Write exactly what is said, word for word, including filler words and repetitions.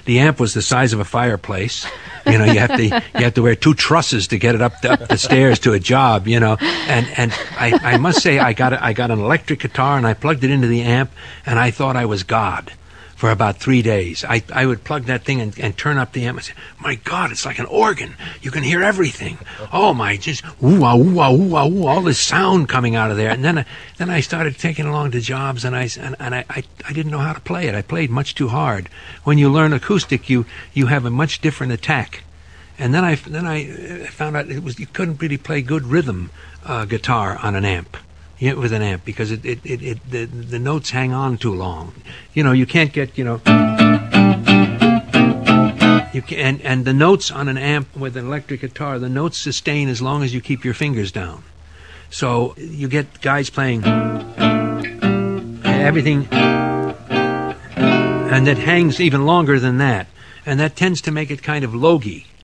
the amp was the size of a fireplace. You know, you have to you have to wear two trusses to get it up the, up the stairs to a job. You know, and and I, I must say I got a, I got an electric guitar and I plugged it into the amp and I thought I was God for about three days. I I would plug that thing and, and turn up the amp and say, my God, it's like an organ. You can hear everything. Oh my, just ooh ah ooh ah ooh ah ooh, all this sound coming out of there. And then I, then I started taking it along to jobs and I and, and I, I I didn't know how to play it. I played much too hard. When you learn acoustic, you you have a much different attack. And then I then I found out it was you couldn't really play good rhythm uh, guitar on an amp. Yeah, with an amp, because it, it, it, it the, the notes hang on too long. You know, you can't get, you know, you can, and, and the notes on an amp with an electric guitar, the notes sustain as long as you keep your fingers down. So you get guys playing everything, and that hangs even longer than that. And that tends to make it kind of logy.